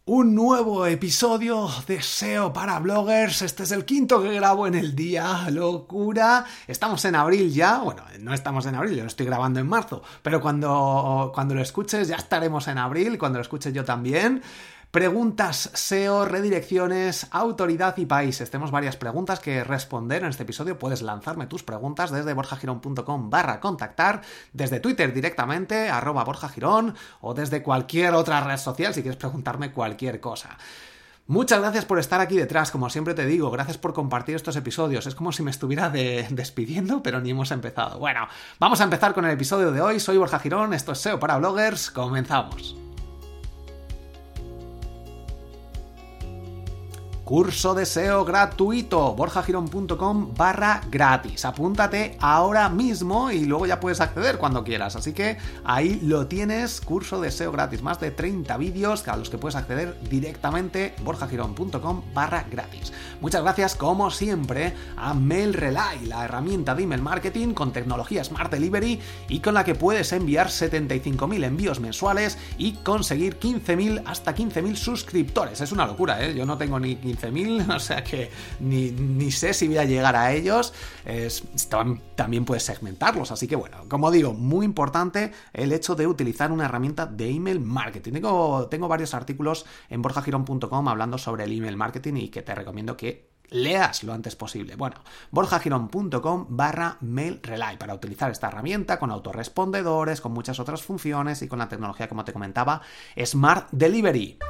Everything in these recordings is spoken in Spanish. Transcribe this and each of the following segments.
Un nuevo episodio de SEO para bloggers. Este es el quinto que grabo en el día. ¡Locura! Estamos en abril ya. Bueno, no estamos en abril, yo lo estoy grabando en marzo. Pero cuando lo escuches ya estaremos en abril. Cuando lo escuches yo también. Preguntas SEO, redirecciones, autoridad y países. Tenemos varias preguntas que responder en este episodio. Puedes lanzarme tus preguntas desde borjagirón.com/contactar, desde Twitter directamente, @borjagirón, o desde cualquier otra red social si quieres preguntarme cualquier cosa. Muchas gracias por estar aquí detrás, como siempre te digo, gracias por compartir estos episodios. Es como si me estuviera despidiendo, pero ni hemos empezado. Bueno, vamos a empezar con el episodio de hoy. Soy Borja Girón, esto es SEO para bloggers. Comenzamos. Curso de SEO gratuito, borjagirón.com/gratis. Apúntate ahora mismo y luego ya puedes acceder cuando quieras. Así que ahí lo tienes, curso de SEO gratis. Más de 30 vídeos a los que puedes acceder directamente, borjagirón.com/gratis. Muchas gracias, como siempre, a MailRelay, la herramienta de email marketing con tecnología Smart Delivery y con la que puedes enviar 75.000 envíos mensuales y conseguir 15.000 hasta 15.000 suscriptores. Es una locura, ¿eh? Yo no tengo ni 15.000, o sea que ni sé si voy a llegar a ellos. También puedes segmentarlos, así que bueno, como digo, muy importante el hecho de utilizar una herramienta de email marketing. Tengo varios artículos en borjagirón.com hablando sobre el email marketing y que te recomiendo que leas lo antes posible. Bueno, borjagirón.com/MailRelay para utilizar esta herramienta con autorrespondedores, con muchas otras funciones y con la tecnología, como te comentaba, Smart Delivery.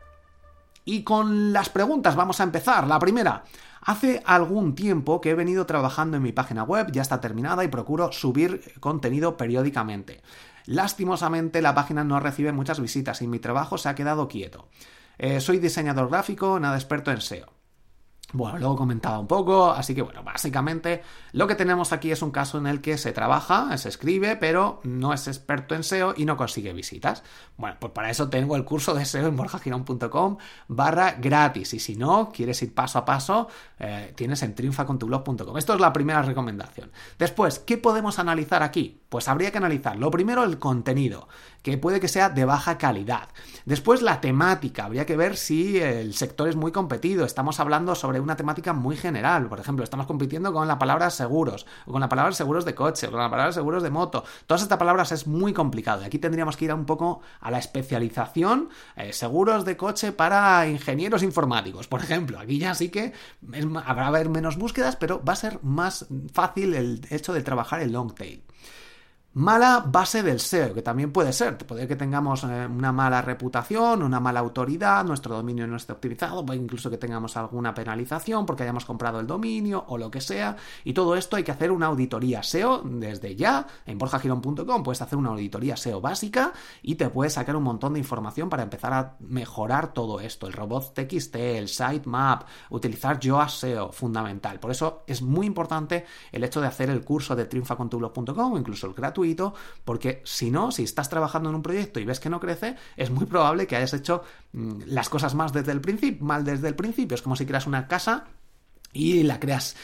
Y con las preguntas vamos a empezar. La primera. Hace algún tiempo que he venido trabajando en mi página web, ya está terminada y procuro subir contenido periódicamente. Lastimosamente la página no recibe muchas visitas y mi trabajo se ha quedado quieto. Soy diseñador gráfico, nada experto en SEO. Bueno, luego comentaba un poco, así que bueno, básicamente lo que tenemos aquí es un caso en el que se trabaja, se escribe, pero no es experto en SEO y no consigue visitas. Bueno, pues para eso tengo el curso de SEO en borjagirón.com/gratis y si no, quieres ir paso a paso, tienes en triunfacontublog.com. Esto es la primera recomendación. Después, ¿qué podemos analizar aquí? Pues habría que analizar, lo primero, el contenido, que puede que sea de baja calidad. Después, la temática, habría que ver si el sector es muy competido, estamos hablando sobre una temática muy general, por ejemplo, estamos compitiendo con la palabra seguros, o con la palabra seguros de coche, o con la palabra seguros de moto. Todas estas palabras es muy complicado, y aquí tendríamos que ir un poco a la especialización, seguros de coche para ingenieros informáticos, por ejemplo. Aquí ya sí que habrá menos búsquedas, pero va a ser más fácil el hecho de trabajar el long tail. Mala base del SEO, que también puede ser. Puede que tengamos una mala reputación, una mala autoridad, nuestro dominio no esté optimizado, puede incluso que tengamos alguna penalización porque hayamos comprado el dominio o lo que sea. Y todo esto hay que hacer una auditoría SEO desde ya. En borjagirón.com puedes hacer una auditoría SEO básica y te puedes sacar un montón de información para empezar a mejorar todo esto. El robots.txt, el sitemap, utilizar Yoast SEO, fundamental. Por eso es muy importante el hecho de hacer el curso de triunfacontublog.com o incluso el gratuito, porque si estás trabajando en un proyecto y ves que no crece, es muy probable que hayas hecho las cosas mal desde el principio. Es como si creas una casa y la creas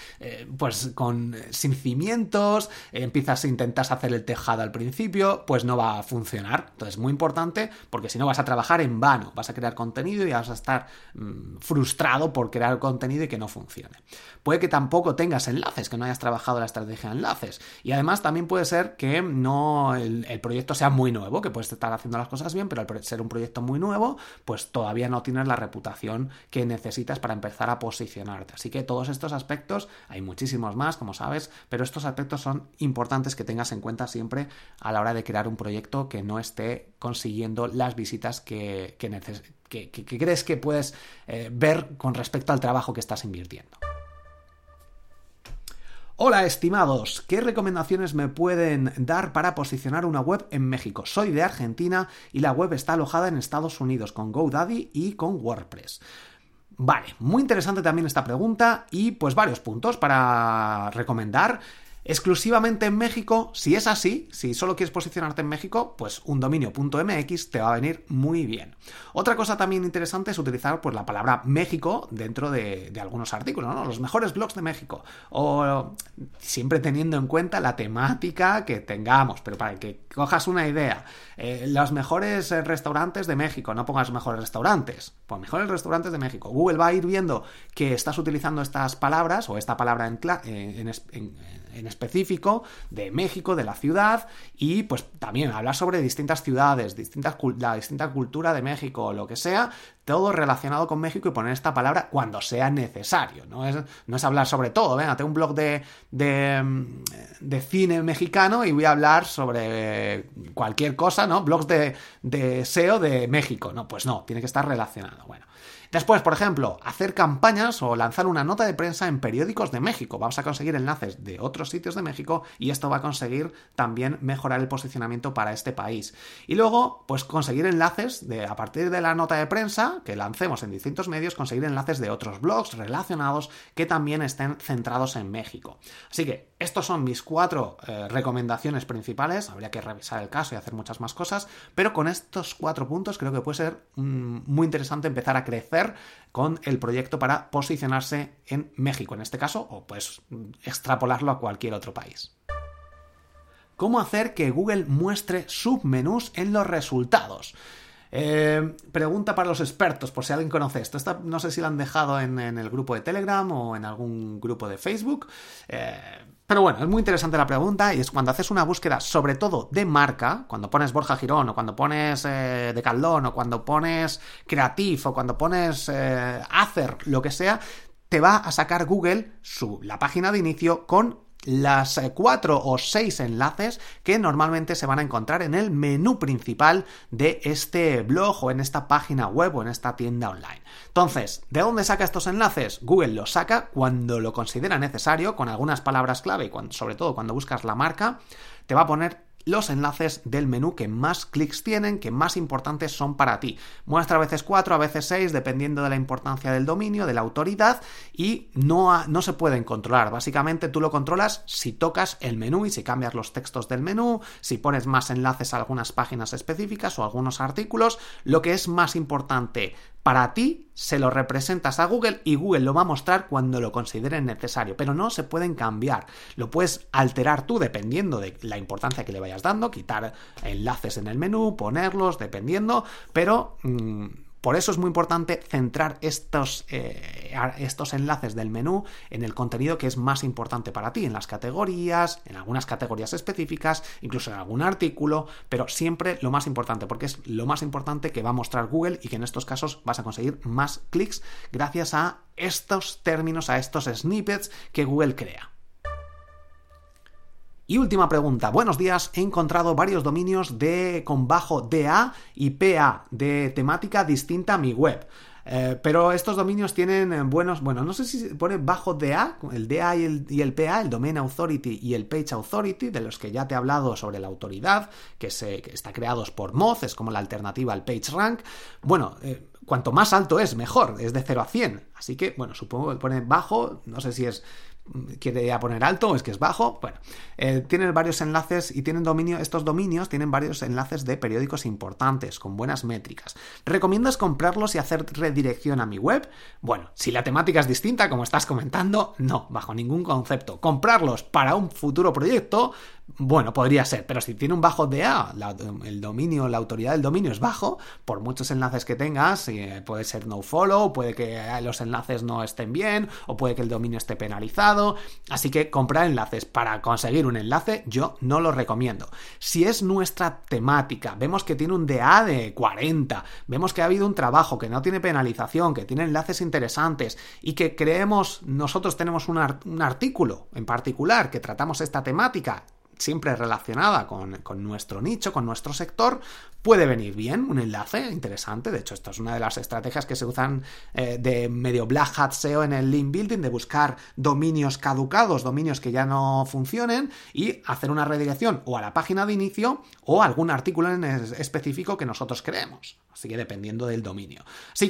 sin cimientos, intentas hacer el tejado al principio, pues no va a funcionar. Entonces es muy importante porque si no vas a trabajar en vano, vas a crear contenido y vas a estar frustrado por crear contenido y que no funcione. Puede que tampoco tengas enlaces, que no hayas trabajado la estrategia de enlaces. Y además también puede ser que el proyecto sea muy nuevo, que puedes estar haciendo las cosas bien, pero al ser un proyecto muy nuevo, pues todavía no tienes la reputación que necesitas para empezar a posicionarte. Así que todos estos aspectos, hay muchísimos más, como sabes, pero estos aspectos son importantes que tengas en cuenta siempre a la hora de crear un proyecto que no esté consiguiendo las visitas que crees que puedes ver con respecto al trabajo que estás invirtiendo. Hola estimados, ¿qué recomendaciones me pueden dar para posicionar una web en México? Soy de Argentina y la web está alojada en Estados Unidos con GoDaddy y con WordPress. Vale, muy interesante también esta pregunta y pues varios puntos para recomendar. Exclusivamente en México, si es así, si solo quieres posicionarte en México, pues un dominio .mx te va a venir muy bien. Otra cosa también interesante es utilizar pues la palabra México dentro de algunos artículos, ¿no? Los mejores blogs de México, o siempre teniendo en cuenta la temática que tengamos, pero para que cojas una idea, los mejores restaurantes de México, no pongas mejores restaurantes, pues mejores restaurantes de México. Google va a ir viendo que estás utilizando estas palabras o esta palabra en específico de México, de la ciudad, y pues también hablar sobre distintas ciudades, la distinta cultura de México, lo que sea, todo relacionado con México, y poner esta palabra cuando sea necesario. No es hablar sobre todo, venga, tengo un blog de cine mexicano y voy a hablar sobre cualquier cosa, ¿no? Blogs de SEO de México. No, pues no, tiene que estar relacionado. Bueno. Después, por ejemplo, hacer campañas o lanzar una nota de prensa en periódicos de México. Vamos a conseguir enlaces de otros sitios de México y esto va a conseguir también mejorar el posicionamiento para este país. Y luego, pues conseguir enlaces a partir de la nota de prensa que lancemos en distintos medios, conseguir enlaces de otros blogs relacionados que también estén centrados en México. Así que estos son mis 4 recomendaciones principales. Habría que revisar el caso y hacer muchas más cosas, pero con estos 4 puntos creo que puede ser muy interesante empezar a crecer con el proyecto para posicionarse en México, en este caso, o pues extrapolarlo a cualquier otro país. ¿Cómo hacer que Google muestre submenús en los resultados? Pregunta para los expertos, por si alguien conoce esto. Esta no sé si la han dejado en el grupo de Telegram o en algún grupo de Facebook. Pero bueno, es muy interesante la pregunta, y es cuando haces una búsqueda, sobre todo de marca, cuando pones Borja Girón, o cuando pones Decathlon, o cuando pones Creative, o cuando pones Acer, lo que sea, te va a sacar Google la página de inicio con las 4 o 6 enlaces que normalmente se van a encontrar en el menú principal de este blog o en esta página web o en esta tienda online. Entonces, ¿de dónde saca estos enlaces? Google los saca cuando lo considera necesario, con algunas palabras clave, y sobre todo cuando buscas la marca, te va a poner los enlaces del menú que más clics tienen, que más importantes son para ti. Muestra a veces 4, a veces 6, dependiendo de la importancia del dominio, de la autoridad, y no se pueden controlar. Básicamente tú lo controlas si tocas el menú y si cambias los textos del menú, si pones más enlaces a algunas páginas específicas o algunos artículos. Lo que es más importante para ti, se lo representas a Google y Google lo va a mostrar cuando lo considere necesario, pero no se pueden cambiar. Lo puedes alterar tú dependiendo de la importancia que le vayas dando, quitar enlaces en el menú, ponerlos, dependiendo, pero por eso es muy importante centrar estos enlaces del menú en el contenido que es más importante para ti, en las categorías, en algunas categorías específicas, incluso en algún artículo, pero siempre lo más importante, porque es lo más importante que va a mostrar Google y que en estos casos vas a conseguir más clics gracias a estos términos, a estos snippets que Google crea. Y última pregunta. Buenos días, he encontrado varios dominios con bajo DA y PA de temática distinta a mi web. Pero estos dominios tienen no sé si pone bajo DA, el DA y el PA, el Domain Authority y el Page Authority, de los que ya te he hablado sobre la autoridad, que está creados por Moz, es como la alternativa al PageRank. Bueno, cuanto más alto es, mejor, es de 0 a 100. Así que, bueno, supongo que pone bajo, no sé si quiere ya poner alto o es que es bajo. Bueno, tienen varios enlaces y estos dominios tienen varios enlaces de periódicos importantes con buenas métricas. ¿Recomiendas comprarlos y hacer redirección a mi web? Bueno, si la temática es distinta, como estás comentando, no, bajo ningún concepto. Comprarlos para un futuro proyecto, bueno, podría ser, pero si tiene un bajo DA, el dominio, la autoridad del dominio es bajo, por muchos enlaces que tengas, puede ser nofollow, puede que los enlaces no estén bien, o puede que el dominio esté penalizado, así que comprar enlaces para conseguir un enlace yo no lo recomiendo. Si es nuestra temática, vemos que tiene un DA de 40, vemos que ha habido un trabajo que no tiene penalización, que tiene enlaces interesantes y que nosotros tenemos un artículo en particular que tratamos esta temática, siempre relacionada con nuestro nicho, con nuestro sector, puede venir bien un enlace interesante. De hecho, esto es una de las estrategias que se usan de medio Black Hat SEO en el link building, de buscar dominios caducados, dominios que ya no funcionen, y hacer una redirección o a la página de inicio o a algún artículo en específico que nosotros creemos. Así que dependiendo del dominio. Así que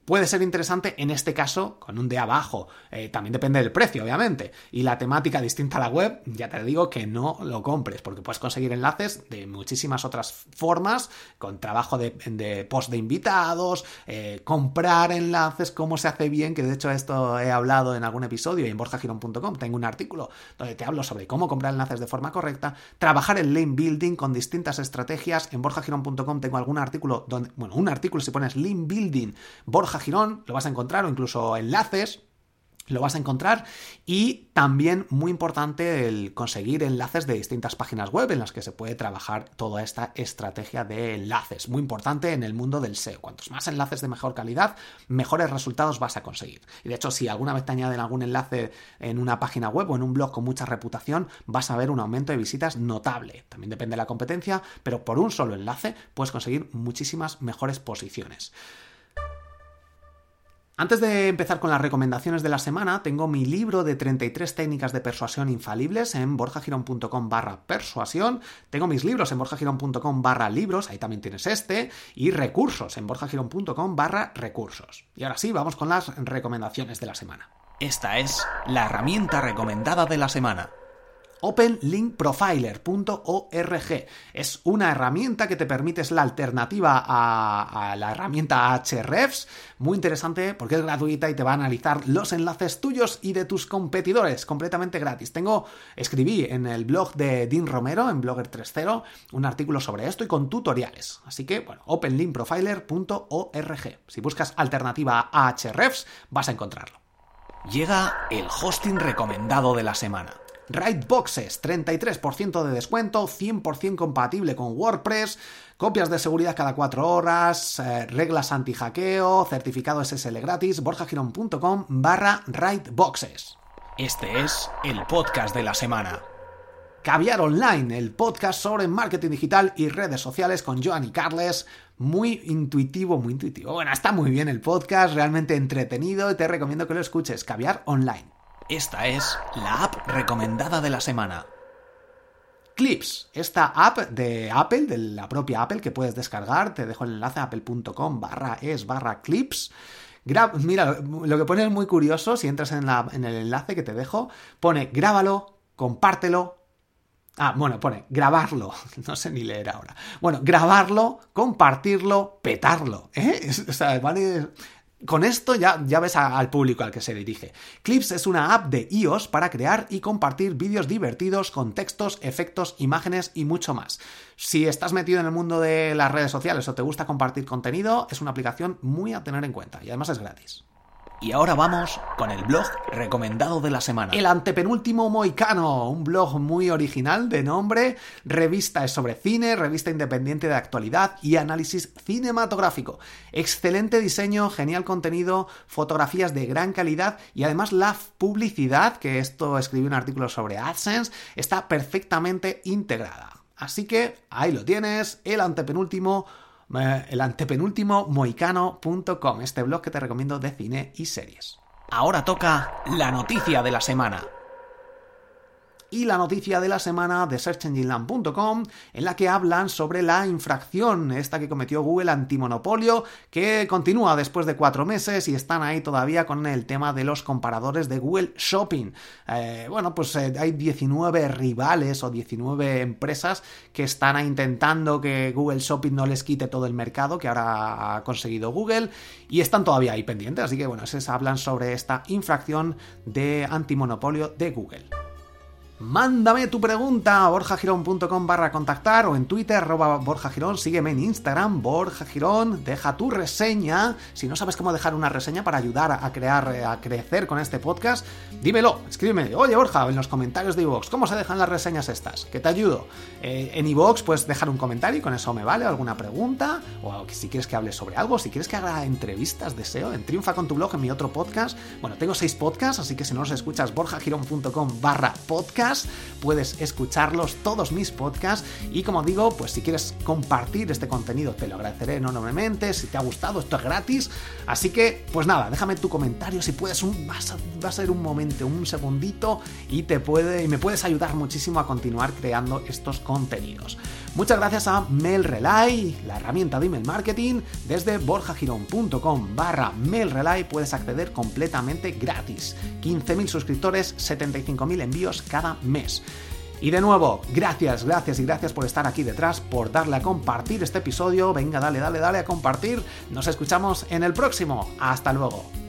puede ser interesante en este caso con un DA bajo. También depende del precio, obviamente. Y la temática distinta a la web, ya te digo que no lo compres, porque puedes conseguir enlaces de muchísimas otras formas, con trabajo de post de invitados, comprar enlaces, cómo se hace bien, que de hecho esto he hablado en algún episodio y en borjagirón.com tengo un artículo donde te hablo sobre cómo comprar enlaces de forma correcta, trabajar el link building con distintas estrategias. En borjagirón.com tengo algún artículo donde, bueno, un artículo si pones link building Borja Girón, lo vas a encontrar, o incluso enlaces, lo vas a encontrar. Y también muy importante el conseguir enlaces de distintas páginas web en las que se puede trabajar toda esta estrategia de enlaces, muy importante en el mundo del SEO. Cuantos más enlaces de mejor calidad, mejores resultados vas a conseguir. Y de hecho, si alguna vez te añaden algún enlace en una página web o en un blog con mucha reputación, vas a ver un aumento de visitas notable. También depende de la competencia, pero por un solo enlace puedes conseguir muchísimas mejores posiciones. Antes de empezar con las recomendaciones de la semana, tengo mi libro de 33 técnicas de persuasión infalibles en borjagirón.com/persuasión. Tengo mis libros en borjagirón.com/libros, ahí también tienes este, y recursos en borjagirón.com/recursos. Y ahora sí, vamos con las recomendaciones de la semana. Esta es la herramienta recomendada de la semana. OpenLinkProfiler.org es una herramienta que te permite, es la alternativa a la herramienta Ahrefs, muy interesante porque es gratuita y te va a analizar los enlaces tuyos y de tus competidores, completamente gratis. Escribí en el blog de Dean Romero, en Blogger 3.0, un artículo sobre esto y con tutoriales. Así que, bueno, OpenLinkProfiler.org. Si buscas alternativa a Ahrefs, vas a encontrarlo. Llega el hosting recomendado de la semana. Writeboxes, 33% de descuento, 100% compatible con WordPress, copias de seguridad cada 4 horas, reglas anti-hackeo, certificado SSL gratis, borjagirón.com/Writeboxes. Este es el podcast de la semana. Caviar Online, el podcast sobre marketing digital y redes sociales con Joan y Carles. Muy intuitivo. Bueno, está muy bien el podcast, realmente entretenido y te recomiendo que lo escuches. Caviar Online. Esta es la app recomendada de la semana. Clips, esta app de Apple, de la propia Apple, que puedes descargar. Te dejo el enlace apple.com/es/clips. Mira, lo que pone es muy curioso. Si entras en el enlace que te dejo, pone grábalo, compártelo. Pone grabarlo, no sé ni leer ahora. Bueno, grabarlo, compartirlo, petarlo. O sea, vale. Con esto ya ves al público al que se dirige. Clips es una app de iOS para crear y compartir vídeos divertidos con textos, efectos, imágenes y mucho más. Si estás metido en el mundo de las redes sociales o te gusta compartir contenido, es una aplicación muy a tener en cuenta y además es gratis. Y ahora vamos con el blog recomendado de la semana. El antepenúltimo Mohicano, un blog muy original de nombre, revista sobre cine, revista independiente de actualidad y análisis cinematográfico. Excelente diseño, genial contenido, fotografías de gran calidad y además la publicidad, que esto escribí un artículo sobre AdSense, está perfectamente integrada. Así que ahí lo tienes, el antepenúltimo mohicano.com, este blog que te recomiendo de cine y series. Ahora toca la noticia de la semana. Y la noticia de la semana de SearchEngineLand.com, en la que hablan sobre la infracción esta que cometió Google antimonopolio, que continúa después de 4 meses y están ahí todavía con el tema de los comparadores de Google Shopping. Hay 19 rivales o 19 empresas que están intentando que Google Shopping no les quite todo el mercado que ahora ha conseguido Google y están todavía ahí pendientes. Así que hablan sobre esta infracción de antimonopolio de Google. Mándame tu pregunta a borjagirón.com/contactar o en Twitter @borjagirón, sígueme en Instagram borjagirón, deja tu reseña. Si no sabes cómo dejar una reseña para ayudar a crecer con este podcast, dímelo, escríbeme, oye Borja, en los comentarios de iVoox, ¿cómo se dejan las reseñas estas? Que te ayudo. En iVoox puedes dejar un comentario y con eso me vale, alguna pregunta, o si quieres que hable sobre algo, si quieres que haga entrevistas de SEO, en Triunfa con tu blog, en mi otro podcast. Bueno, tengo 6 podcasts, así que si no los escuchas, borjagirón.com/podcast, puedes escucharlos, todos mis podcasts, y como digo, pues si quieres compartir este contenido te lo agradeceré enormemente. Si te ha gustado, esto es gratis, así que pues nada, déjame tu comentario si puedes, va a ser un momento, un segundito, y me puedes ayudar muchísimo a continuar creando estos contenidos. Muchas gracias a MailRelay, la herramienta de email marketing. Desde borjagirón.com/MailRelay puedes acceder completamente gratis. 15.000 suscriptores, 75.000 envíos cada mes. Y de nuevo, gracias por estar aquí detrás, por darle a compartir este episodio. Venga, dale a compartir. Nos escuchamos en el próximo. Hasta luego.